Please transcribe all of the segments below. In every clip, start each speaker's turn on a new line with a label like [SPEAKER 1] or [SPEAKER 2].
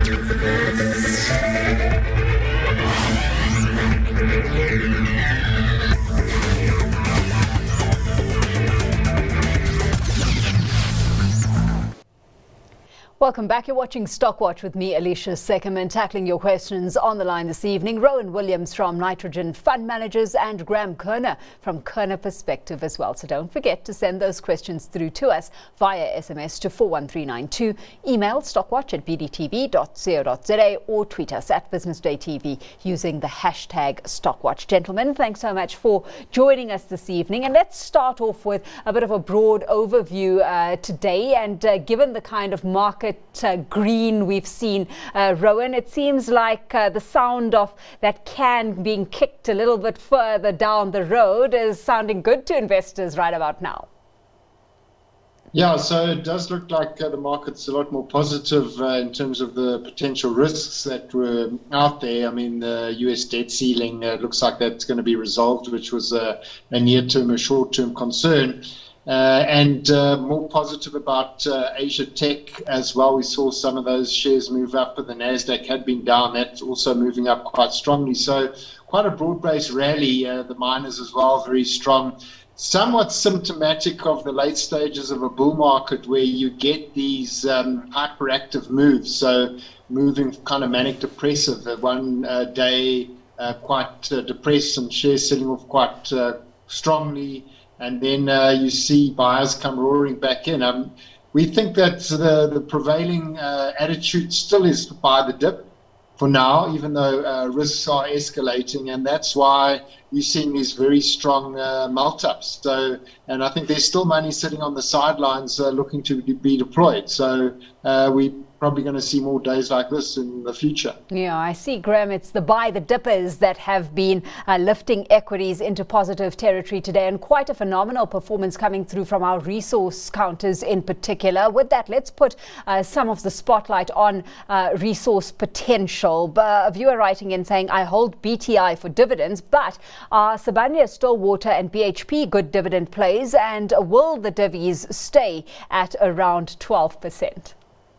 [SPEAKER 1] Welcome back. You're watching Stockwatch with me, Alicia Seckerman, tackling your questions on the line this evening. Rowan Williams from Nitrogen Fund Managers and Graham Kerner from Kerner Perspective as well. So don't forget to send those questions through to us via SMS to 41392, email stockwatch@bdtv.co.za or tweet us at BusinessDayTV using the hashtag Stockwatch. Gentlemen, thanks so much for joining us this evening. And let's start off with a bit of a broad overview today. And given the kind of market green we've seen, Rowan, it seems like the sound of that can being kicked a little bit further down the road is sounding good to investors right about now.
[SPEAKER 2] Yeah, so it does look like the market's a lot more positive in terms of the potential risks that were out there. I mean, the US debt ceiling looks like that's going to be resolved, which was a near-term or short-term concern. And more positive about Asia Tech as well. We saw some of those shares move up, but the Nasdaq had been down. That's also moving up quite strongly. So quite a broad-based rally. The miners as well, very strong. Somewhat symptomatic of the late stages of a bull market where you get these hyperactive moves. So moving kind of manic depressive. One day quite depressed and shares selling off quite strongly. And then you see buyers come roaring back in. We think that the prevailing attitude still is to buy the dip for now, even though risks are escalating. And that's why you're seeing these very strong melt-ups. So, and I think there's still money sitting on the sidelines looking to be deployed. So we probably going to see more days like this in the future.
[SPEAKER 1] Yeah, I see, Graham. It's the buy the dippers that have been lifting equities into positive territory today, and quite a phenomenal performance coming through from our resource counters in particular. With that, let's put some of the spotlight on resource potential. A viewer writing in saying, I hold BTI for dividends, but are Sibanye, Stillwater and BHP good dividend plays, and will the divvies stay at around 12%?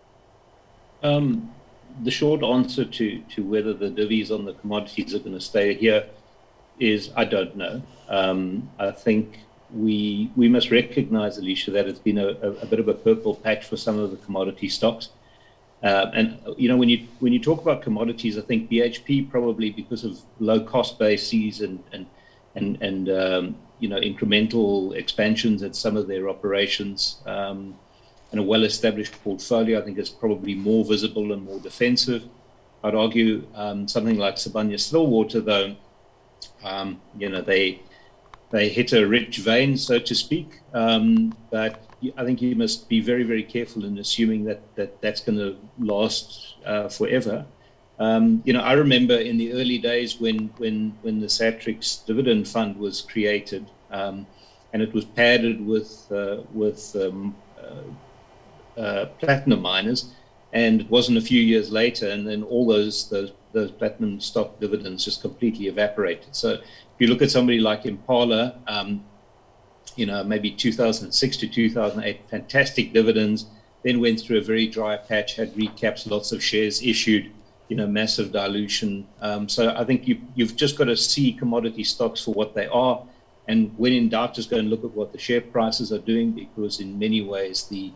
[SPEAKER 3] The short answer to whether the divvies on the commodities are going to stay here is I don't know. I think we must recognize, Alicia, that it's been a bit of a purple patch for some of the commodity stocks. And you know, when you talk about commodities, I think BHP probably because of low cost bases and you know, incremental expansions at some of their operations. And a well-established portfolio, I think, is probably more visible and more defensive. I'd argue something like Sibanye-Stillwater, though, you know, they hit a rich vein, so to speak. But I think you must be very, very careful in assuming that's going to last forever. You know, I remember in the early days when the Satrix dividend fund was created, and it was padded with platinum miners, and it wasn't a few years later, and then all those platinum stock dividends just completely evaporated. So if you look at somebody like Impala, you know, maybe 2006 to 2008, fantastic dividends, then went through a very dry patch, had recaps, lots of shares issued, you know, massive dilution. So I think you've just got to see commodity stocks for what they are, and when in doubt, just go and look at what the share prices are doing, because in many ways the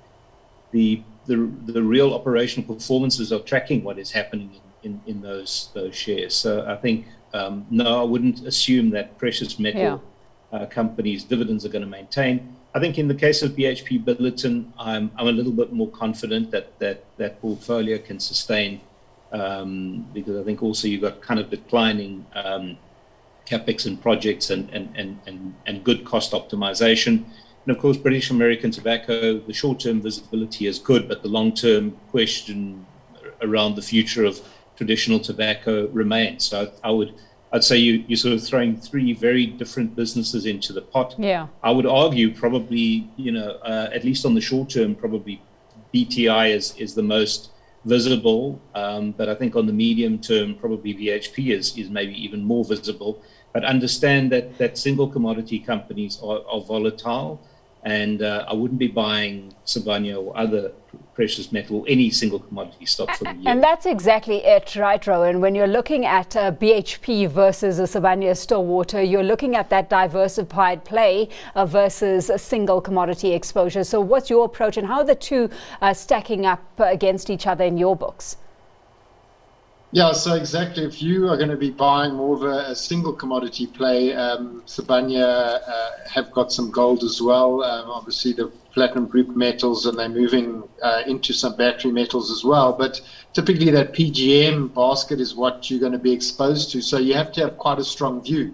[SPEAKER 3] real operational performances are tracking what is happening in those shares. So I think, no, I wouldn't assume that precious metal companies' dividends are going to maintain. I think in the case of BHP Billiton, I'm a little bit more confident that portfolio can sustain, because I think also you've got kind of declining capex and projects and good cost optimization. And of course, British American Tobacco, the short-term visibility is good, but the long-term question around the future of traditional tobacco remains. So I'd say you're sort of throwing three very different businesses into the pot.
[SPEAKER 1] Yeah.
[SPEAKER 3] I would argue probably, you know, at least on the short term, probably BTI is the most visible, but I think on the medium term, probably BHP is maybe even more visible. But understand that single commodity companies are volatile. And I wouldn't be buying Sibanye or other precious metal, any single commodity stock for the year.
[SPEAKER 1] And that's exactly it, right, Rowan? When you're looking at BHP versus a Sibanye-Stillwater, you're looking at that diversified play versus a single commodity exposure. So what's your approach, and how are the two stacking up against each other in your books?
[SPEAKER 2] Yeah, so exactly. If you are going to be buying more of a single commodity play, Sibanye have got some gold as well. Obviously, the platinum group metals, and they're moving into some battery metals as well. But typically, that PGM basket is what you're going to be exposed to. So you have to have quite a strong view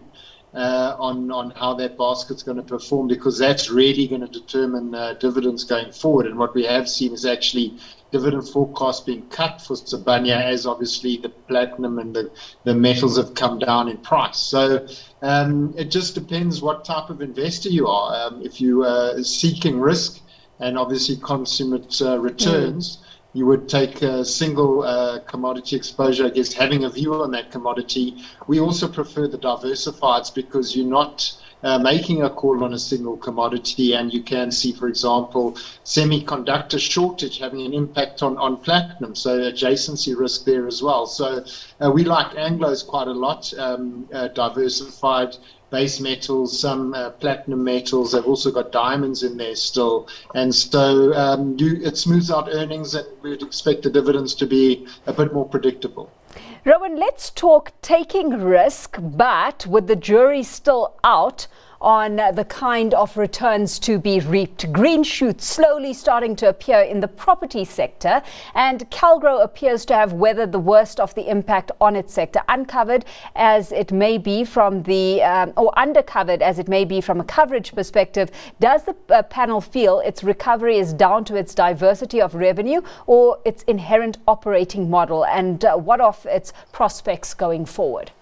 [SPEAKER 2] on how that basket's going to perform, because that's really going to determine dividends going forward. And what we have seen is actually dividend forecast being cut for Sibanye, as obviously the platinum and the metals have come down in price. So it just depends what type of investor you are. If you are seeking risk and obviously consummate returns, you would take a single commodity exposure, I guess, having a view on that commodity. We also prefer the diversifieds because you're not making a call on a single commodity, and you can see, for example, semiconductor shortage having an impact on platinum, so adjacency risk there as well. So we like Anglos quite a lot, diversified base metals, some platinum metals. They've also got diamonds in there still, and so it smooths out earnings, and we'd expect the dividends to be a bit more predictable.
[SPEAKER 1] Rowan, let's talk taking risk, but with the jury still out on the kind of returns to be reaped. Green shoots slowly starting to appear in the property sector, and Calgro appears to have weathered the worst of the impact on its sector, uncovered as it may be from the, or undercovered as it may be from a coverage perspective. Does the panel feel its recovery is down to its diversity of revenue or its inherent operating model, and what of its prospects going forward?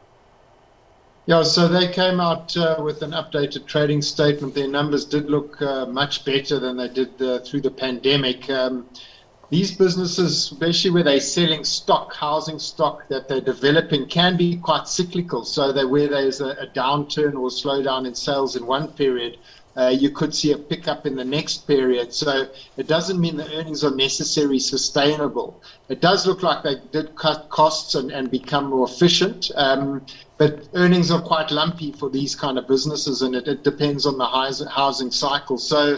[SPEAKER 2] Yeah, so they came out with an updated trading statement. Their numbers did look much better than they did through the pandemic. These businesses, especially where they're selling stock, housing stock that they're developing, can be quite cyclical. So that where there's a downturn or slowdown in sales in one period, you could see a pickup in the next period. So it doesn't mean the earnings are necessarily sustainable. It does look like they did cut costs and become more efficient. But earnings are quite lumpy for these kind of businesses, and it depends on the housing cycle. So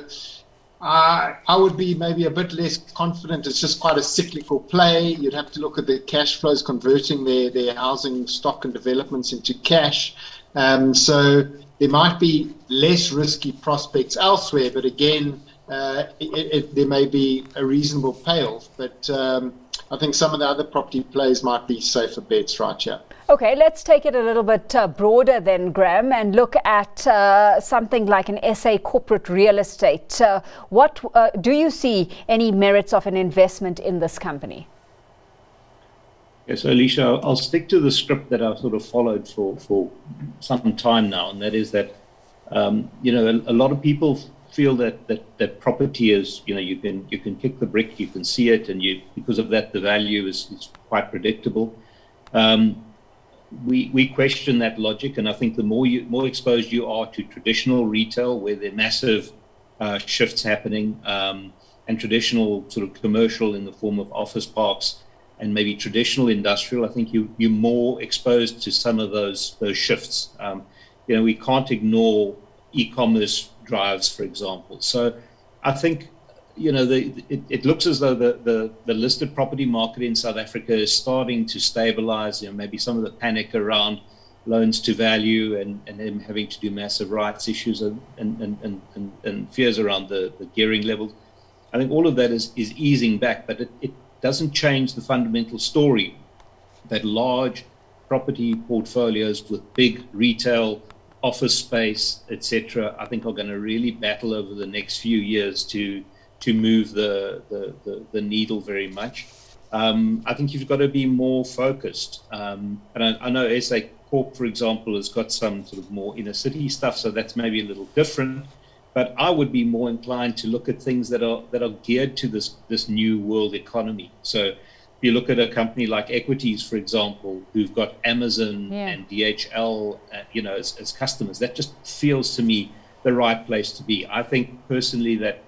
[SPEAKER 2] I would be maybe a bit less confident. It's just quite a cyclical play. You'd have to look at the cash flows converting their housing stock and developments into cash. So there might be less risky prospects elsewhere, but again, there may be a reasonable payoff. But I think some of the other property plays might be safer bets right here.
[SPEAKER 1] Okay, let's take it a little bit broader then, Graham, and look at something like an SA corporate real estate. What do you see any merits of an investment in this company?
[SPEAKER 3] Yes, Alicia, I'll stick to the script that I've sort of followed for some time now, and that is that a lot of people feel that property is, you can kick the brick, you can see it, and because of that the value is quite predictable. We question that logic, and I think the more exposed you are to traditional retail, where there are massive shifts happening, and traditional sort of commercial in the form of office parks, and maybe traditional industrial, I think you're more exposed to some of those shifts. We can't ignore e-commerce drives, for example. So I think it looks as though the listed property market in South Africa is starting to stabilize. Maybe some of the panic around loans to value and them having to do massive rights issues and fears around the gearing levels. I think all of that is easing back, but it doesn't change the fundamental story that large property portfolios with big retail, office space, etc., I think are going to really battle over the next few years to move the needle very much. I think you've got to be more focused. And I know SA Corp, for example, has got some sort of more inner city stuff, so that's maybe a little different. But I would be more inclined to look at things that are geared to this new world economy. So if you look at a company like Equities, for example, who've got Amazon and DHL, as customers, that just feels to me the right place to be. I think personally that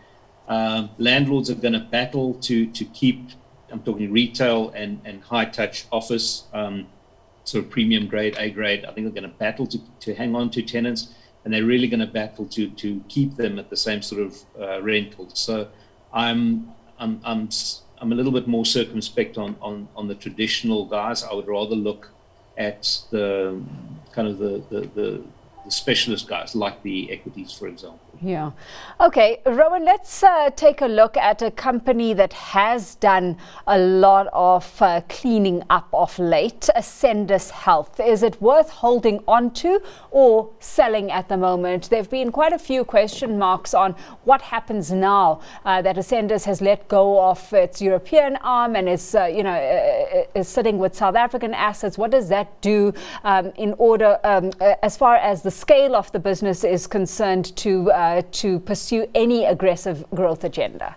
[SPEAKER 3] Landlords are going to battle to keep, I'm talking retail and high-touch office, sort of premium grade, A grade. I think they're going to battle to hang on to tenants, and they're really going to battle to keep them at the same sort of rental. So I'm a little bit more circumspect on the traditional guys. I would rather look at the kind of the specialist guys, like the equities, for example.
[SPEAKER 1] Yeah. Okay, Rowan, let's take a look at a company that has done a lot of cleaning up of late, Ascendis Health. Is it worth holding on to or selling at the moment? There have been quite a few question marks on what happens now that Ascendis has let go of its European arm and is sitting with South African assets. What does that do in order, as far as the scale of the business is concerned, to pursue any aggressive growth agenda?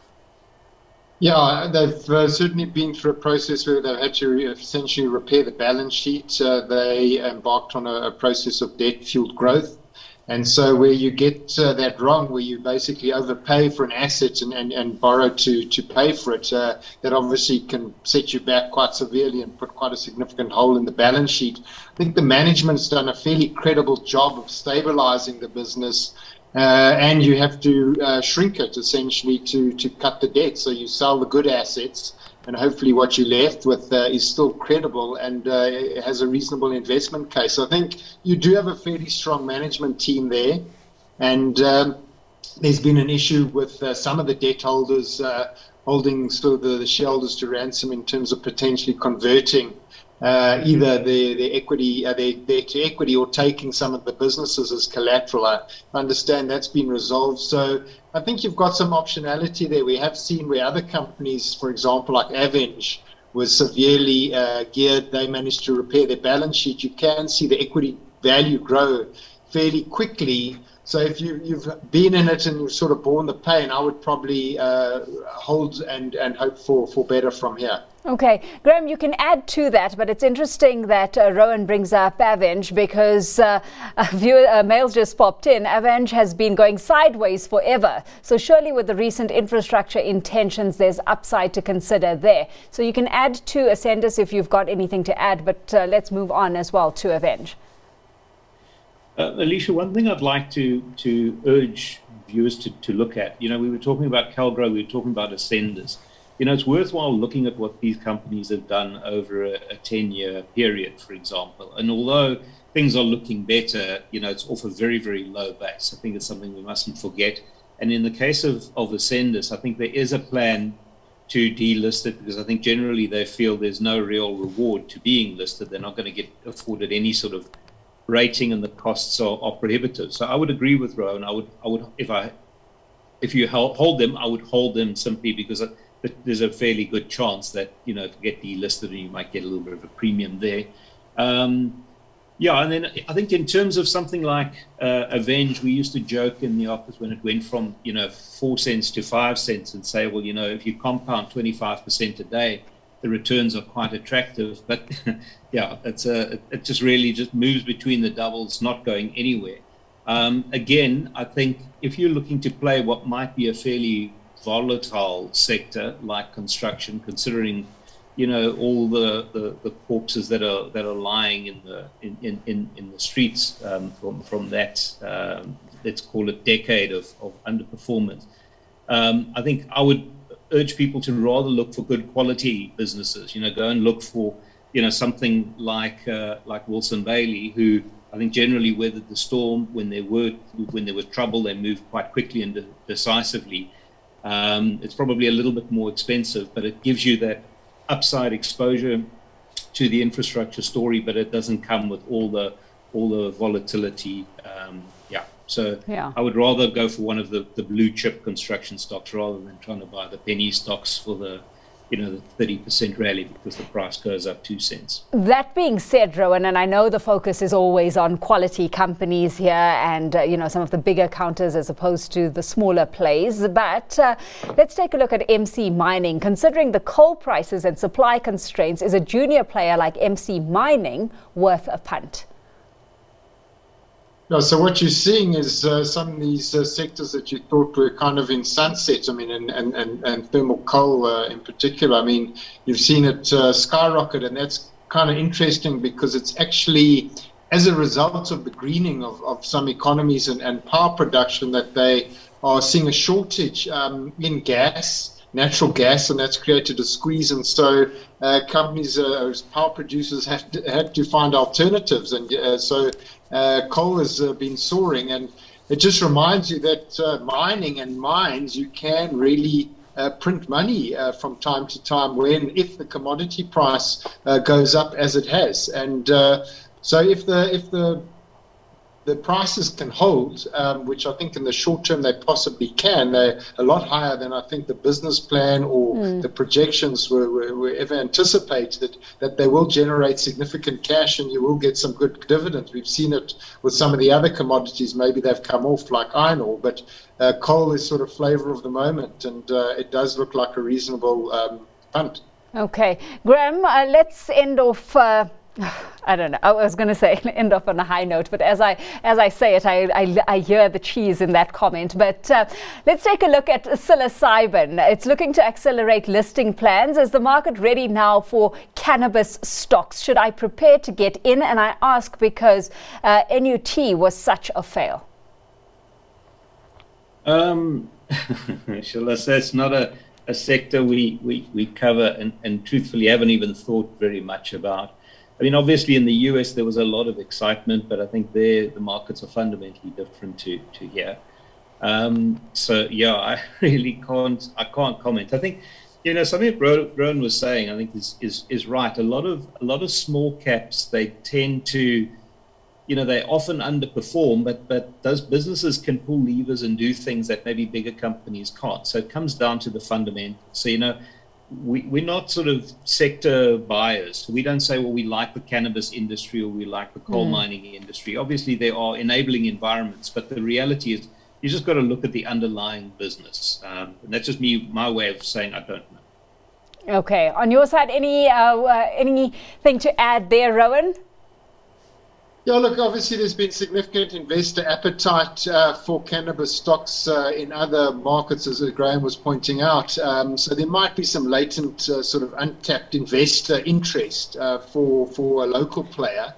[SPEAKER 2] Yeah, they've certainly been through a process where they've had to essentially repair the balance sheet. They embarked on a process of debt-fueled growth. And so where you get that wrong, where you basically overpay for an asset and borrow to pay for it, that obviously can set you back quite severely and put quite a significant hole in the balance sheet. I think the management's done a fairly credible job of stabilizing the business. And you have to shrink it essentially to cut the debt. So you sell the good assets, and hopefully what you're left with is still credible and it has a reasonable investment case. So I think you do have a fairly strong management team there, and there's been an issue with some of the debt holders holding sort of the shareholders to ransom in terms of potentially converting either their equity, their debt to equity, or taking some of the businesses as collateral. I understand that's been resolved. So I think you've got some optionality there. We have seen where other companies, for example, like Aveng, was severely geared. They managed to repair their balance sheet. You can see the equity value grow fairly quickly. So if you've been in it and you've sort of borne the pain, I would probably hold and hope for better from here.
[SPEAKER 1] Okay, Graham, you can add to that, but it's interesting that Rowan brings up Aveng because a mail's just popped in. Aveng has been going sideways forever. So surely with the recent infrastructure intentions, there's upside to consider there. So you can add to Ascendis if you've got anything to add, but let's move on as well to Aveng.
[SPEAKER 3] Alicia, one thing I'd like to urge viewers to look at, we were talking about Calgro, we were talking about Ascendis. It's worthwhile looking at what these companies have done over a 10-year period, for example. And although things are looking better, it's off a very, very low base. I think it's something we mustn't forget. And in the case of Ascendis, I think there is a plan to delist it because I think generally they feel there's no real reward to being listed. They're not going to get afforded any sort of rating, and the costs are prohibitive. So I would agree with Rowan. I would if you hold them, I would hold them simply because there's a fairly good chance that to get delisted and you might get a little bit of a premium there. And then I think in terms of something like Aveng, we used to joke in the office when it went from 4 cents to 5 cents and say, well, if you compound 25% a day, the returns are quite attractive. But it just really moves between the doubles, not going anywhere. Again, I think if you're looking to play what might be a fairly volatile sector like construction, considering all the corpses that are lying in the streets from that let's call it decade of underperformance. I think I would urge people to rather look for good quality businesses. Go and look for something like Wilson Bailey, who I think generally weathered the storm. When there was trouble, they moved quite quickly and decisively. It's probably a little bit more expensive, but it gives you that upside exposure to the infrastructure story, but it doesn't come with all the volatility. I would rather go for one of the blue chip construction stocks rather than trying to buy the penny stocks for the 30% rally because the price goes up 2 cents.
[SPEAKER 1] That being said, Rowan, and I know the focus is always on quality companies here and, some of the bigger counters as opposed to the smaller plays. But let's take a look at MC Mining. Considering the coal prices and supply constraints, is a junior player like MC Mining worth a punt?
[SPEAKER 2] No, so what you're seeing is some of these sectors that you thought were kind of in sunset, I mean, and thermal coal in particular. I mean, you've seen it skyrocket, and that's kind of interesting because it's actually as a result of the greening of some economies and power production that they are seeing a shortage in gas, natural gas, and that's created a squeeze. And so companies, power producers, had to find alternatives. And so coal has been soaring. And it just reminds you that mining and mines, you can really print money from time to time if the commodity price goes up as it has. And so if the prices can hold, which I think in the short term they possibly can, they're a lot higher than I think the business plan or the projections were ever anticipated, that they will generate significant cash and you will get some good dividends. We've seen it with some of the other commodities. Maybe they've come off like iron ore, but coal is sort of flavor of the moment, and it does look like a reasonable punt.
[SPEAKER 1] Okay. Graham, let's end off... I don't know. I was going to say end off on a high note, but as I say it, I hear the cheese in that comment. But let's take a look at psilocybin. It's looking to accelerate listing plans. Is the market ready now for cannabis stocks? Should I prepare to get in? And I ask because NUT was such a fail.
[SPEAKER 3] Shall I say it's not a sector we cover and truthfully haven't even thought very much about. I mean, obviously in the US there was a lot of excitement, but I think the markets are fundamentally different to here. So yeah, I really can't comment. I think, something that Rowan was saying, I think is right. A lot of small caps, they tend to, they often underperform, but those businesses can pull levers and do things that maybe bigger companies can't. So it comes down to the fundamentals. So, we're not sort of sector buyers. We don't say, well, we like the cannabis industry or we like the coal mining industry. Obviously, there are enabling environments, but the reality is you just got to look at the underlying business. And that's just my way of saying I don't know.
[SPEAKER 1] Okay. On your side, anything to add there, Rowan?
[SPEAKER 2] Yeah, look, obviously there's been significant investor appetite for cannabis stocks in other markets, as Graham was pointing out. So there might be some latent sort of untapped investor interest for a local player.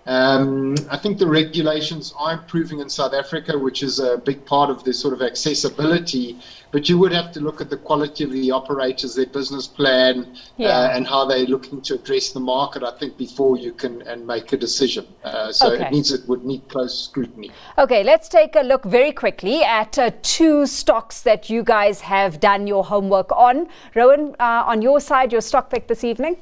[SPEAKER 2] I think the regulations are improving in South Africa, which is a big part of this sort of accessibility. But you would have to look at the quality of the operators, their business plan, and how they're looking to address the market, I think, before you can make a decision. So it would need close scrutiny.
[SPEAKER 1] Okay, let's take a look very quickly at two stocks that you guys have done your homework on. Rowan, on your side, your stock pick this evening?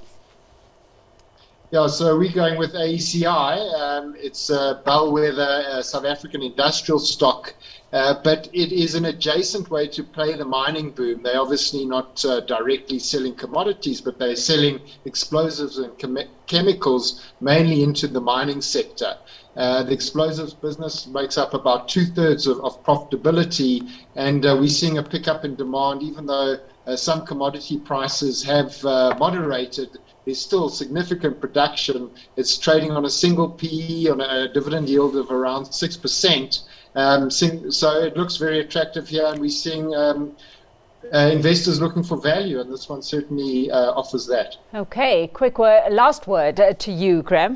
[SPEAKER 2] Yeah, so we're going with AECI. It's a bellwether South African industrial stock, but it is an adjacent way to play the mining boom. They're obviously not directly selling commodities, but they're selling explosives and chemicals mainly into the mining sector. The explosives business makes up about 2/3 of profitability, and we're seeing a pickup in demand, even though some commodity prices have moderated. There's still significant production. It's trading on a single PE on a dividend yield of around 6%. So it looks very attractive here, and we're seeing investors looking for value, and this one certainly offers that. Okay,
[SPEAKER 1] quick last word to you, Graham.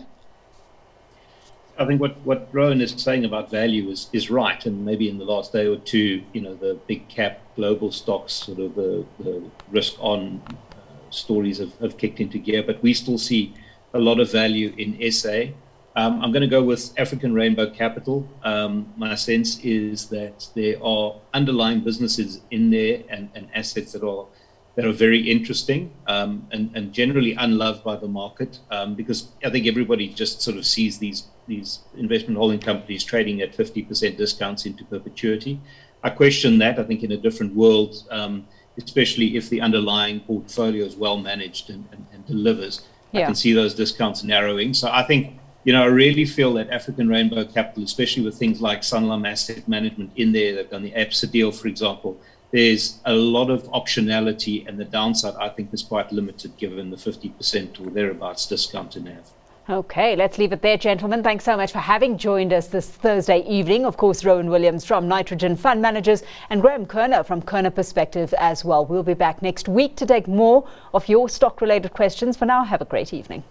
[SPEAKER 3] I think what Rowan is saying about value is right, and maybe in the last day or two, the big cap global stocks, sort of the risk on stories have kicked into gear, but we still see a lot of value in SA. I'm going to go with African Rainbow Capital. My sense is that there are underlying businesses in there and assets that are very interesting and generally unloved by the market, because I think everybody just sort of sees these investment holding companies trading at 50% discounts into perpetuity. I question that. I think in a different world, especially if the underlying portfolio is well managed and delivers, I can see those discounts narrowing. So I think, I really feel that African Rainbow Capital, especially with things like Sanlam Asset Management in there, they've done the ABSA deal, for example, there's a lot of optionality, and the downside, I think, is quite limited given the 50% or thereabouts discount to NAV.
[SPEAKER 1] Okay, let's leave it there, gentlemen. Thanks so much for having joined us this Thursday evening. Of course, Rowan Williams from Nitrogen Fund Managers and Graham Kerner from Kerner Perspective as well. We'll be back next week to take more of your stock-related questions. For now, have a great evening.